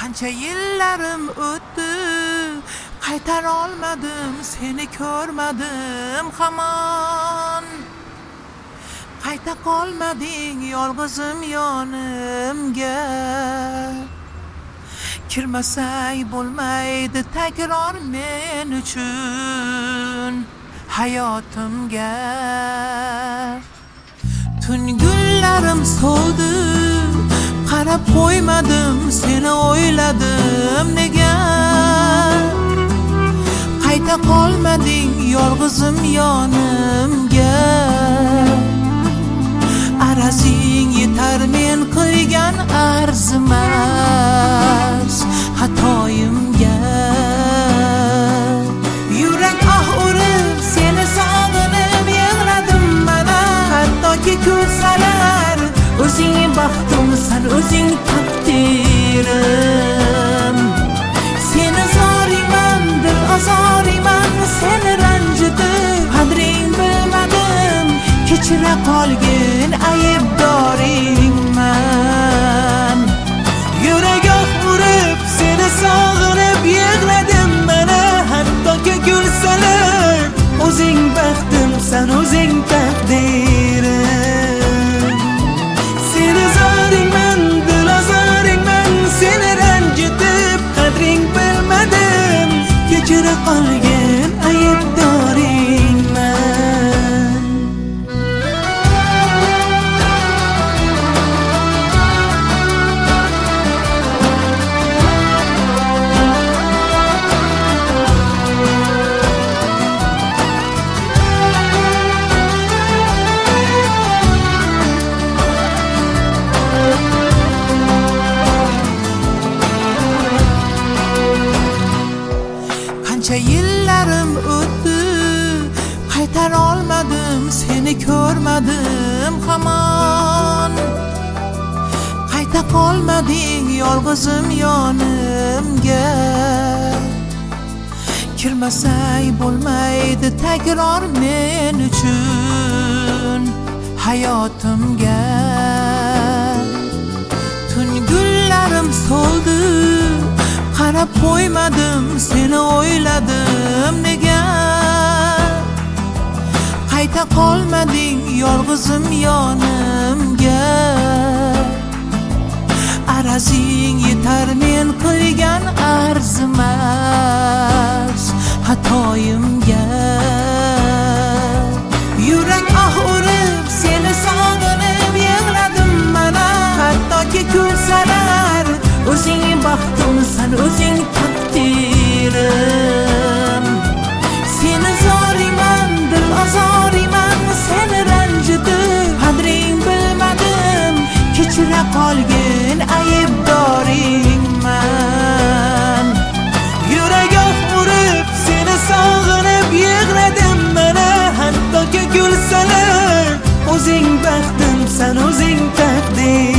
Qancha yillarim o'tdi, qaytar olmadim, seni ko'rmadim hamon. Qayta qolmading yolg'izim yonimga. Kirmasang bo'lmaydi takror men uchun hayotimga. Tungullarim so'ldi, qarab qo'ymadim, seni o'yladim nega. Qayta qolmading yolg'izim yonimga. Arazing yetar men qilgan arzimas xatoyimga. Yurak urib seni sog'inib yig'ladim mana. Hattoki ko'rsalar o'zing baxtimsan, o'zing taqdirim. Seni zoriyman, dil ozoriyman, seni ranjitib qadring bilmadim. Kechira qolgin aybdoringman. Yurak urib seni sog'inib yig'ladim mana. Hattoki gulsalar o'zing baxtimsan, o'zing taqdirim. Seni zoringman, dil ozoringman, seni ranjitib qadring bilmadim. Kechira qolgin aybdoringman. Qancha yillarim o'tdi, qaytar olmadim, seni ko'rmadim hamon. Qayta qolmading yolg'izim yonimga. Kirmasang bo'lmaydi takror men uchun hayotimga. Tungullarim so'ldi, qarab qo'ymadim, seni o'yladim nega. Qayta qolmading yolg'izim yonimga. Arazing yetar men qilgan arzimas xatoyimga. Yurak urib seni sog'inib yig'ladim mana. Hattoki ko'rsalar o'zing baxtimsan, o'zing taqdirim. Seni zoriyman, dil ozoriyman, seni ranjitib qadring bilmadim. Kechira qolgin aybdoringman. Yurak urib seni sog'inib yig'ladim mana. Hattoki gulsalar o'zing baxtimsan, o'zing taqdirim.